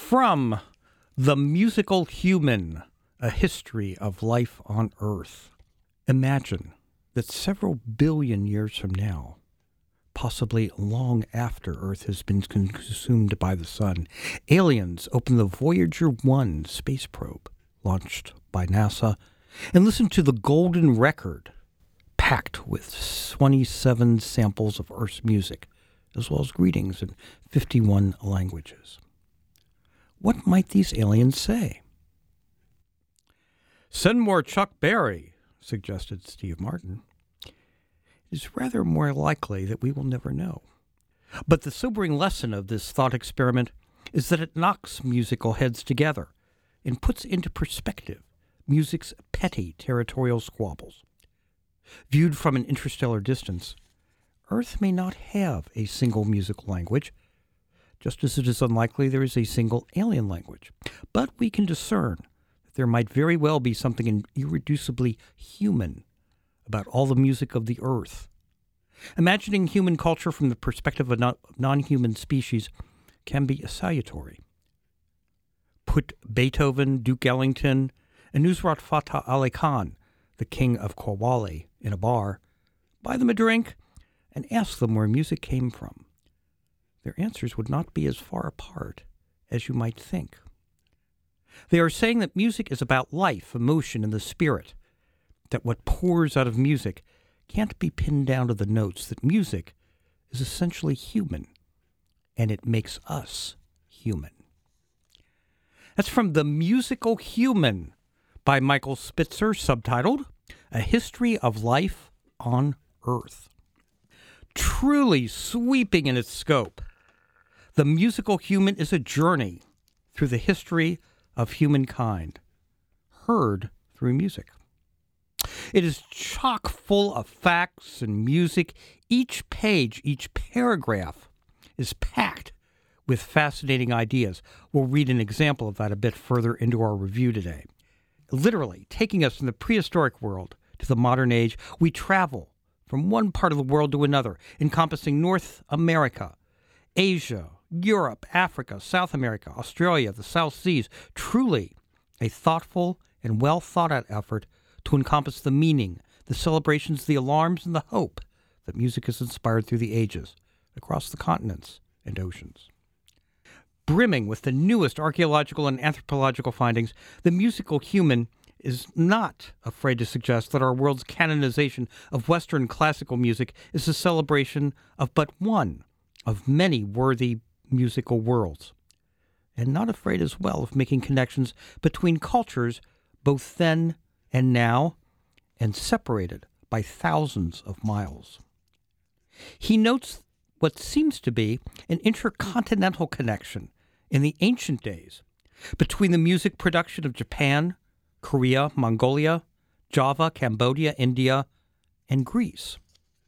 From The Musical Human, A History of Life on Earth. Imagine that several billion years from now, possibly long after Earth has been consumed by the sun, aliens open the Voyager 1 space probe, launched by NASA, and listen to the golden record, packed with 27 samples of Earth's music, as well as greetings in 51 languages. What might these aliens say? Send more Chuck Berry, suggested Steve Martin. It is rather more likely that we will never know. But the sobering lesson of this thought experiment is that it knocks musical heads together and puts into perspective music's petty territorial squabbles. Viewed from an interstellar distance, Earth may not have a single musical language, just as it is unlikely there is a single alien language. But we can discern that there might very well be something irreducibly human about all the music of the Earth. Imagining human culture from the perspective of non-human species can be salutary. Put Beethoven, Duke Ellington, and Nusrat Fateh Ali Khan, the king of Qawwali, in a bar, buy them a drink, and ask them where music came from. Their answers would not be as far apart as you might think. They are saying that music is about life, emotion, and the spirit, that what pours out of music can't be pinned down to the notes, that music is essentially human, and it makes us human. That's from The Musical Human by Michael Spitzer, subtitled A History of Life on Earth. Truly sweeping in its scope, The Musical Human is a journey through the history of humankind, heard through music. It is chock full of facts and music. Each page, each paragraph is packed with fascinating ideas. We'll read an example of that a bit further into our review today. Literally, taking us from the prehistoric world to the modern age, we travel from one part of the world to another, encompassing North America, Asia, Europe, Africa, South America, Australia, the South Seas. Truly a thoughtful and well-thought-out effort to encompass the meaning, the celebrations, the alarms, and the hope that music has inspired through the ages, across the continents and oceans. Brimming with the newest archaeological and anthropological findings, The Musical Human is not afraid to suggest that our world's canonization of Western classical music is a celebration of but one of many worthy musical worlds, and not afraid as well of making connections between cultures both then and now, and separated by thousands of miles. He notes what seems to be an intercontinental connection in the ancient days between the music production of Japan, Korea, Mongolia, Java, Cambodia, India, and Greece,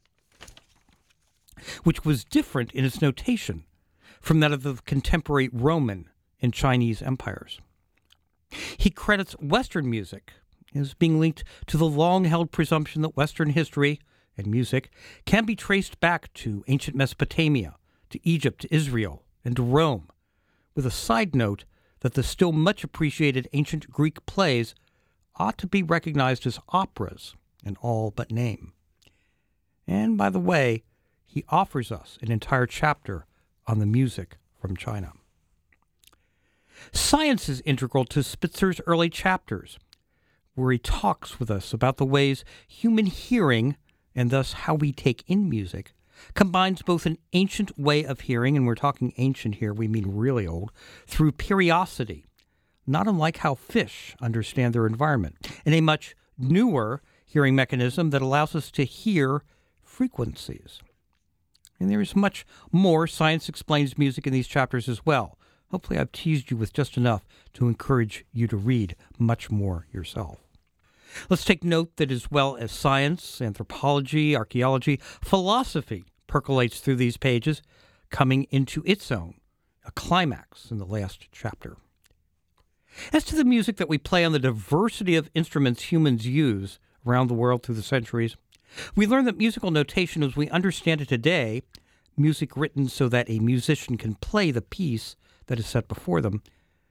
which was different in its notation from that of the contemporary Roman and Chinese empires. He credits Western music as being linked to the long-held presumption that Western history and music can be traced back to ancient Mesopotamia, to Egypt, to Israel, and to Rome, with a side note that the still much appreciated ancient Greek plays ought to be recognized as operas in all but name. And by the way, he offers us an entire chapter on the music from China. Science is integral to Spitzer's early chapters, where he talks with us about the ways human hearing, and thus how we take in music, combines both an ancient way of hearing, and we're talking ancient here, we mean really old, through curiosity, not unlike how fish understand their environment, and a much newer hearing mechanism that allows us to hear frequencies. And there is much more Science Explains Music in these chapters as well. Hopefully I've teased you with just enough to encourage you to read much more yourself. Let's take note that as well as science, anthropology, archaeology, philosophy percolates through these pages, coming into its own, a climax in the last chapter. As to the music that we play on the diversity of instruments humans use around the world through the centuries, we learn that musical notation as we understand it today, music written so that a musician can play the piece that is set before them,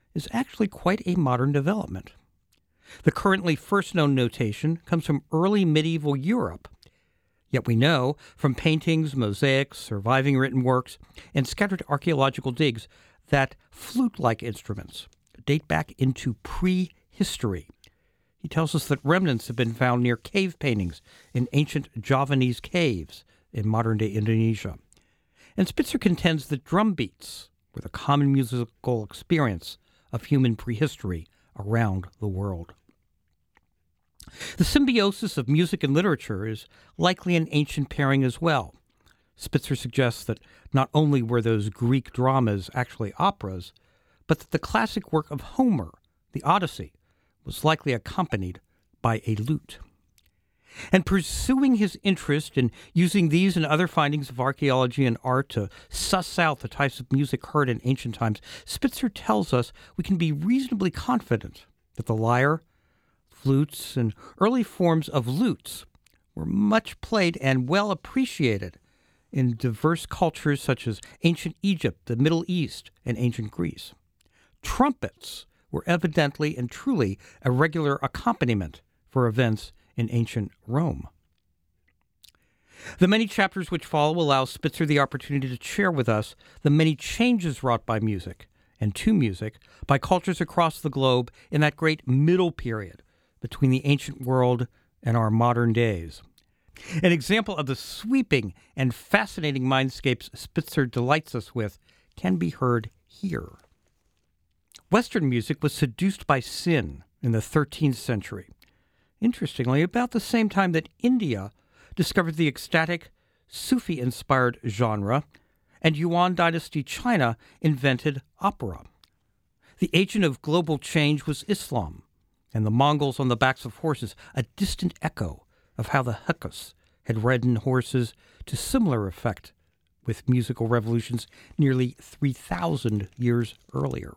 is actually quite a modern development. The currently first known notation comes from early medieval Europe. Yet we know from paintings, mosaics, surviving written works, and scattered archaeological digs that flute-like instruments date back into prehistory. He tells us that remnants have been found near cave paintings in ancient Javanese caves in modern-day Indonesia. And Spitzer contends that drum beats were the common musical experience of human prehistory around the world. The symbiosis of music and literature is likely an ancient pairing as well. Spitzer suggests that not only were those Greek dramas actually operas, but that the classic work of Homer, the Odyssey, was likely accompanied by a lute. And pursuing his interest in using these and other findings of archaeology and art to suss out the types of music heard in ancient times, Spitzer tells us we can be reasonably confident that the lyre, flutes, and early forms of lutes were much played and well appreciated in diverse cultures such as ancient Egypt, the Middle East, and ancient Greece. Trumpets were evidently and truly a regular accompaniment for events in ancient Rome. The many chapters which follow allow Spitzer the opportunity to share with us the many changes wrought by music and to music by cultures across the globe in that great middle period between the ancient world and our modern days. An example of the sweeping and fascinating mindscapes Spitzer delights us with can be heard here. Western music was seduced by sin in the 13th century. Interestingly, about the same time that India discovered the ecstatic, Sufi-inspired genre, and Yuan dynasty China invented opera. The agent of global change was Islam, and the Mongols on the backs of horses, a distant echo of how the Hyksos had ridden horses to similar effect with musical revolutions nearly 3,000 years earlier.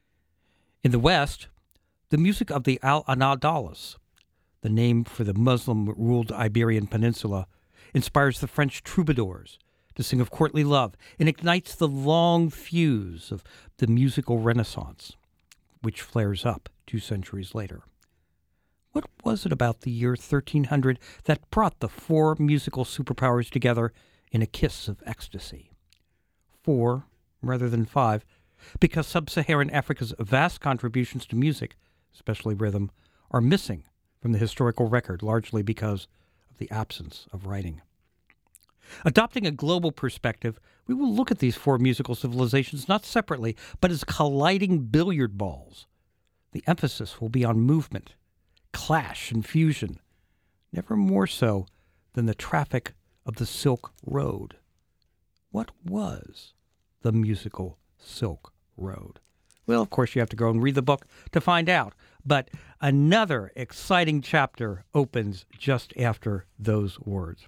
In the West, the music of the Al-Andalus, the name for the Muslim-ruled Iberian Peninsula, inspires the French troubadours to sing of courtly love and ignites the long fuse of the musical Renaissance, which flares up 2 centuries later. What was it about the year 1300 that brought the 4 musical superpowers together in a kiss of ecstasy? 4 rather than 5, because sub-Saharan Africa's vast contributions to music, especially rhythm, are missing from the historical record, largely because of the absence of writing. Adopting a global perspective, we will look at these 4 musical civilizations not separately, but as colliding billiard balls. The emphasis will be on movement, clash, and fusion, never more so than the traffic of the Silk Road. What was the musical Silk Road? Well, of course, you have to go and read the book to find out. But another exciting chapter opens just after those words.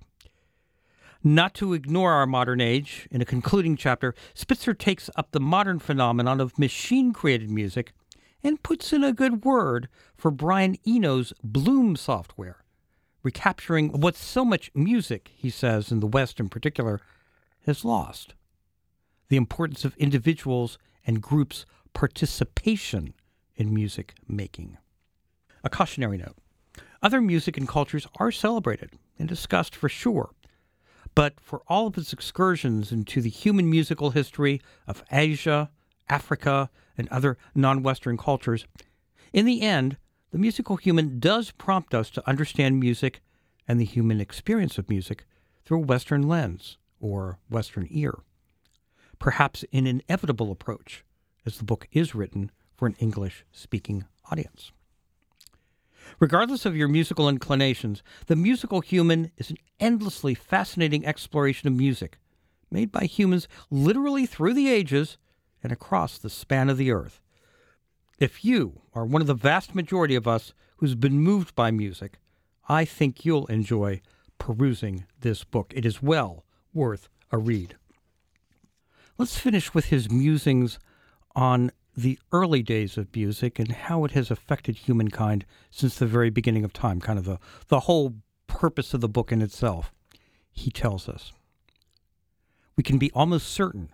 Not to ignore our modern age, in a concluding chapter, Spitzer takes up the modern phenomenon of machine-created music and puts in a good word for Brian Eno's Bloom software, recapturing what so much music, he says, in the West in particular, has lost: the importance of individuals and groups' participation in music making. A cautionary note. Other music and cultures are celebrated and discussed for sure, but for all of its excursions into the human musical history of Asia, Africa, and other non-Western cultures, in the end, the musical human does prompt us to understand music and the human experience of music through a Western lens or Western ear. Perhaps an inevitable approach, as the book is written for an English-speaking audience. Regardless of your musical inclinations, the musical human is an endlessly fascinating exploration of music, made by humans literally through the ages and across the span of the earth. If you are one of the vast majority of us who's been moved by music, I think you'll enjoy perusing this book. It is well worth a read. Let's finish with his musings on the early days of music and how it has affected humankind since the very beginning of time, kind of the whole purpose of the book in itself. He tells us, we can be almost certain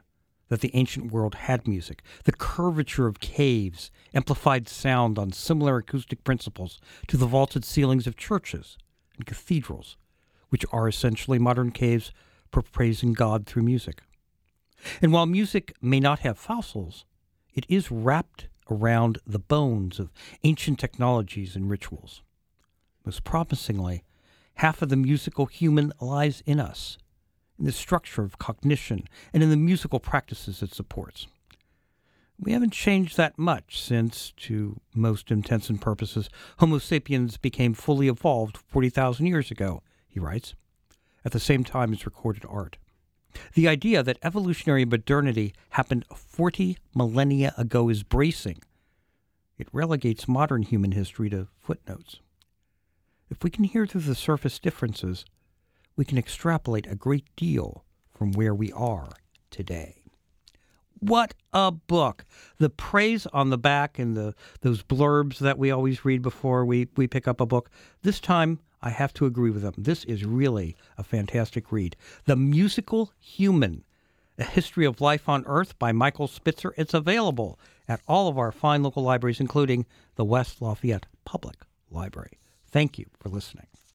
that the ancient world had music. The curvature of caves amplified sound on similar acoustic principles to the vaulted ceilings of churches and cathedrals, which are essentially modern caves for praising God through music. And while music may not have fossils, it is wrapped around the bones of ancient technologies and rituals. Most promisingly, half of the musical human lies in us, in the structure of cognition, and in the musical practices it supports. We haven't changed that much since, to most intents and purposes, Homo sapiens became fully evolved 40,000 years ago, he writes, at the same time as recorded art. The idea that evolutionary modernity happened 40 millennia ago is bracing. It relegates modern human history to footnotes. If we can hear through the surface differences, we can extrapolate a great deal from where we are today. What a book! The praise on the back and those blurbs that we always read before we pick up a book. This time, I have to agree with them. This is really a fantastic read. The Musical Human, A History of Life on Earth by Michael Spitzer. It's available at all of our fine local libraries, including the West Lafayette Public Library. Thank you for listening.